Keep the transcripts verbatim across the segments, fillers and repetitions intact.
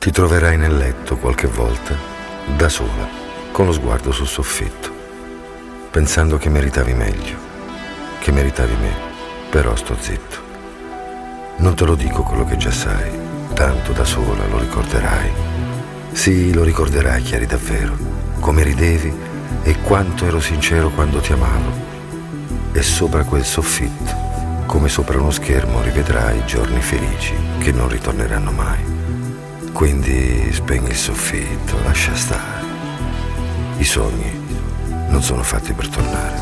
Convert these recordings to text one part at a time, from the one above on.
Ti troverai nel letto qualche volta, da sola, con lo sguardo sul soffitto, pensando che meritavi meglio, che meritavi me, però sto zitto. Non te lo dico quello che già sai, tanto da sola lo ricorderai. Sì, lo ricorderai, Chiari, davvero, come ridevi e quanto ero sincero quando ti amavo. E sopra quel soffitto, come sopra uno schermo, rivedrai giorni felici che non ritorneranno mai. Quindi spegni il soffitto, lascia stare. I sogni non sono fatti per tornare.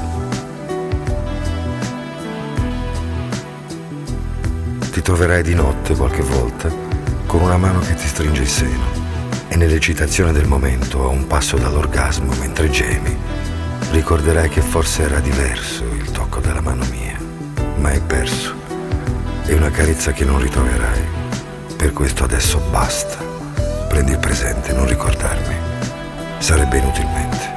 Ti troverai di notte qualche volta con una mano che ti stringe il seno e nell'eccitazione del momento, a un passo dall'orgasmo mentre gemi, ricorderai che forse era diverso il tocco della mano mia, ma è perso. È una carezza che non ritroverai. Per questo adesso basta. Prendi il presente, non ricordarmi. Sarebbe inutilmente.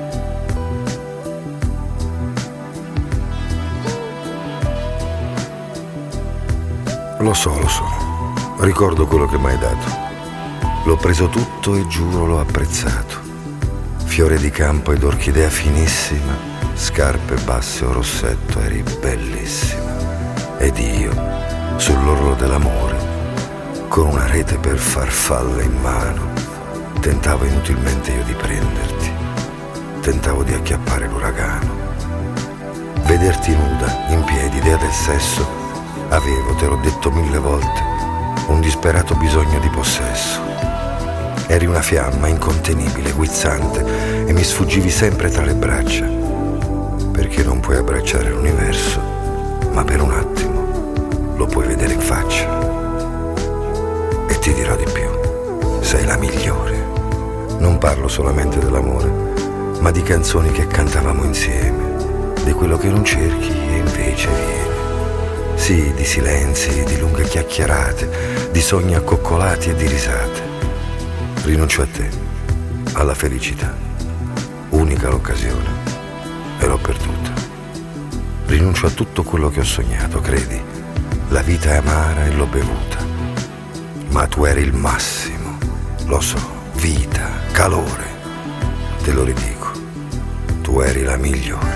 Lo so, lo so. Ricordo quello che mi hai dato. L'ho preso tutto e giuro l'ho apprezzato. Fiore di campo ed orchidea finissima, scarpe basse o rossetto, eri bellissima. Ed io, sull'orlo dell'amore, con una rete per farfalle in mano, tentavo inutilmente io di prenderti. Tentavo di acchiappare l'uragano. Vederti nuda, in piedi, idea del sesso, avevo, te l'ho detto mille volte, un disperato bisogno di possesso. Eri una fiamma incontenibile, guizzante, e mi sfuggivi sempre tra le braccia, perché non puoi abbracciare l'universo, ma per un attimo lo puoi vedere in faccia. E ti dirò di più, sei la migliore. Non parlo solamente dell'amore, ma di canzoni che cantavamo insieme, di quello che non cerchi e invece viene. Sì, di silenzi, di lunghe chiacchierate, di sogni accoccolati e di risate. Rinuncio a te, alla felicità, unica l'occasione, e l'ho perduta. Rinuncio a tutto quello che ho sognato, credi, la vita è amara e l'ho bevuta. Ma tu eri il massimo, lo so, vita, calore, te lo ridico, tu eri la migliore.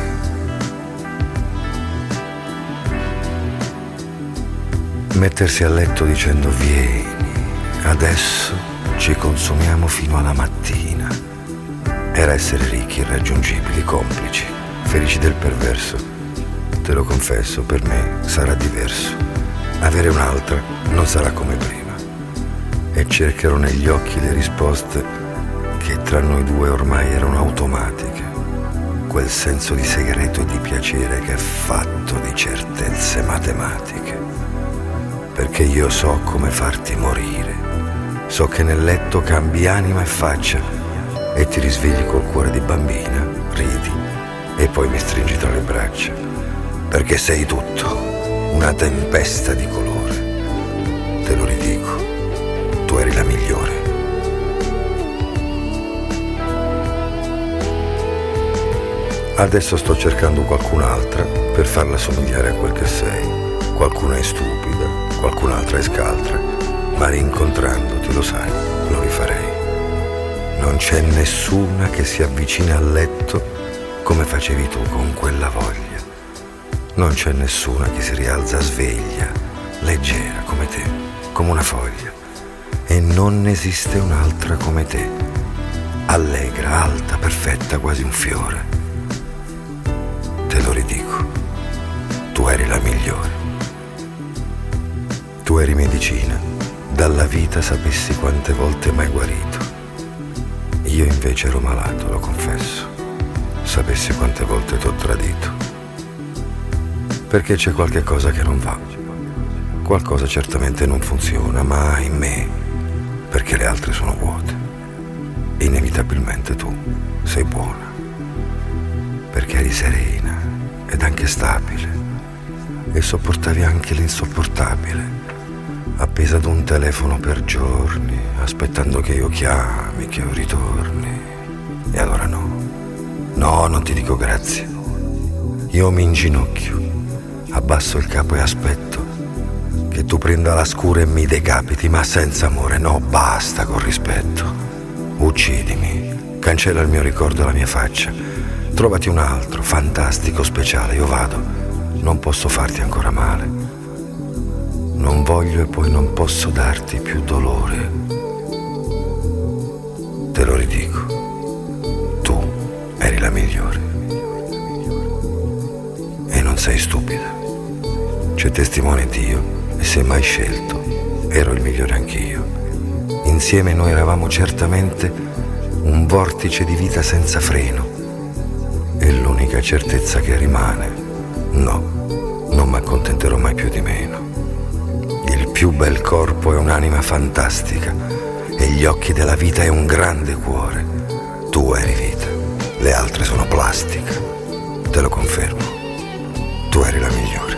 Mettersi a letto dicendo vieni, adesso ci consumiamo fino alla mattina. Era essere ricchi, irraggiungibili, complici, felici del perverso. Te lo confesso, per me sarà diverso. Avere un'altra non sarà come prima. E cercherò negli occhi le risposte che tra noi due ormai erano automatiche. Quel senso di segreto e di piacere che è fatto di certezze matematiche. Perché io so come farti morire. So che nel letto cambi anima e faccia e ti risvegli col cuore di bambina, ridi e poi mi stringi tra le braccia. Perché sei tutto, una tempesta di colore. Te lo ridico, tu eri la migliore. Adesso sto cercando qualcun'altra per farla somigliare a quel che sei. Qualcuna è stupida, qualcun'altra è scaltra, ma rincontrandoti, lo sai, lo rifarei. Non c'è nessuna che si avvicina al letto come facevi tu con quella voglia. Non c'è nessuna che si rialza sveglia, leggera come te, come una foglia. E non esiste un'altra come te, allegra, alta, perfetta, quasi un fiore. Te lo ridico, tu eri la migliore. Tu eri medicina, dalla vita sapessi quante volte m'hai guarito. Io invece ero malato, lo confesso, sapessi quante volte t'ho tradito. Perché c'è qualche cosa che non va, qualcosa certamente non funziona, ma in me, perché le altre sono vuote. Inevitabilmente tu sei buona, perché eri serena ed anche stabile e sopportavi anche l'insopportabile. Appesa ad un telefono per giorni, aspettando che io chiami, che io ritorni. E allora no, no, non ti dico grazie. Io mi inginocchio, abbasso il capo e aspetto che tu prenda la scura e mi decapiti, ma senza amore, no, basta, con rispetto. Uccidimi, cancella il mio ricordo e la mia faccia, trovati un altro, fantastico, speciale, io vado, non posso farti ancora male, non voglio e poi non posso darti più dolore. Te lo ridico, tu eri la migliore e non sei stupida, c'è testimone Dio. E se mai scelto, ero il migliore anch'io. Insieme noi eravamo certamente un vortice di vita senza freno. E l'unica certezza che rimane, no, non mi accontenterò mai più di meno. Il più bel corpo è un'anima fantastica e gli occhi della vita è un grande cuore. Tu eri vita, le altre sono plastica. Te lo confermo, tu eri la migliore.